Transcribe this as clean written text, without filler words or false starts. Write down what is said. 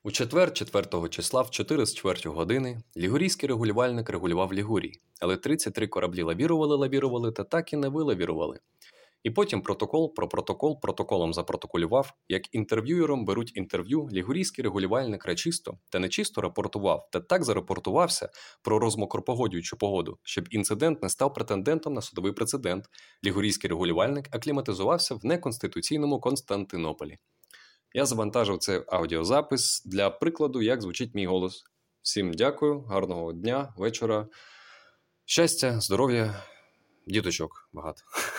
У четвер, 4 числа, в 4 години, лігурійський регулювальник регулював Лігурій, але 33 кораблі лавірували, та так і не вилавірували. І потім протоколом запротоколював, як інтерв'юєром беруть інтерв'ю, лігурійський регулювальник речисто та нечисто рапортував, та так зарапортувався про розмокропогодюючу погоду, щоб інцидент не став претендентом на судовий прецедент. Лігурійський регулювальник акліматизувався в неконституційному Константинополі. Я завантажив цей аудіозапис для прикладу, як звучить мій голос. Всім дякую, гарного дня, вечора, щастя, здоров'я, діточок багато.